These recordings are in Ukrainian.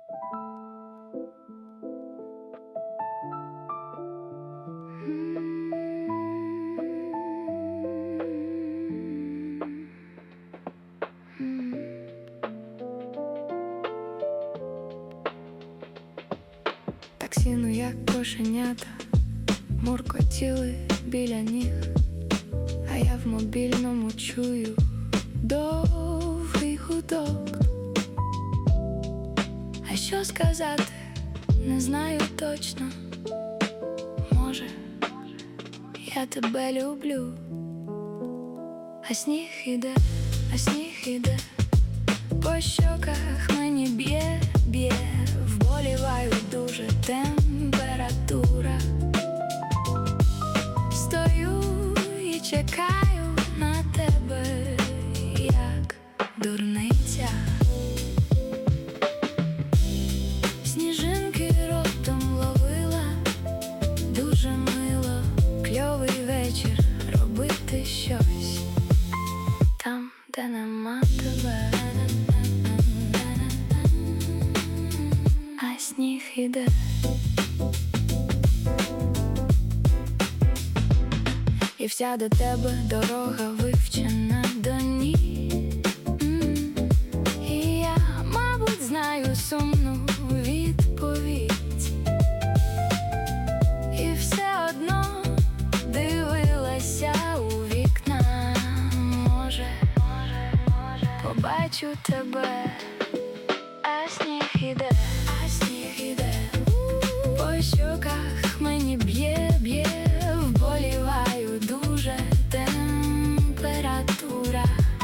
Таксіну, як кошенята, муркотіли біля ніг, а я в мобільному чую довгий гудок. А що сказати, не знаю точно. Може, я тебе люблю. А сніг іде, а сніг іде, по щоках мені б'є, б'є, вболіваю дуже температура. Стою і чекаю на тебе, як дурниця. Сніжинки ротом ловила, дуже мило, кльовий вечір, робити щось там, де нема тебе. А сніг іде. І вся до тебе дорога вивчена до ніг. І я, мабуть, знаю сумну відповідь, і все одно дивилася у вікна. Може, побачу тебе. А сніг іде, а сніг іде, по щоках мені б'є, б'є, вболіваю дуже температура.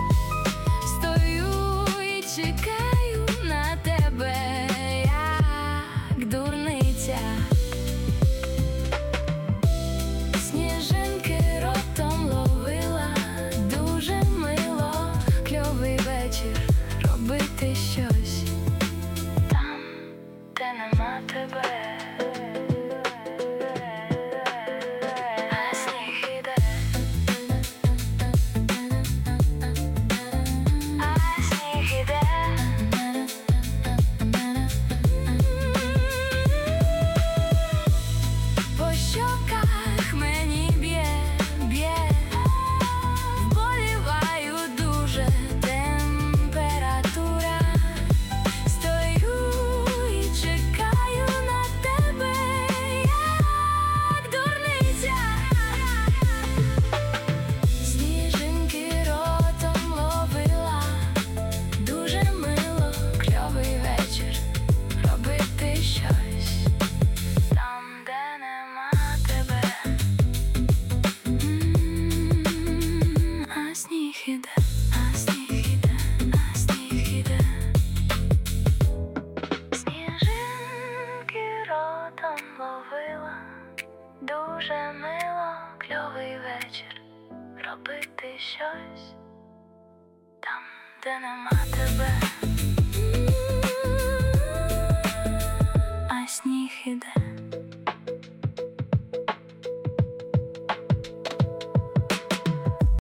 Стою і чекаю на тебе, як дурниця. Сніжинки ротом ловила, дуже мило, кльовий вечір, робити щось там, де нема тебе. А сніг іде. А сніг іде. По щоках мені б'є, б'є, вболіваю дуже температура. Стою і чекаю на тебе, як дурниця. Сніжинки ротом ловила, дуже мило, кльовий вечір, робити щось там, де нема тебе. А сніг іде, а сніг іде, а сніг іде. Сніжинки ротом ловила, дуже мило, кльовий вечір, робити щось там, де нема тебе.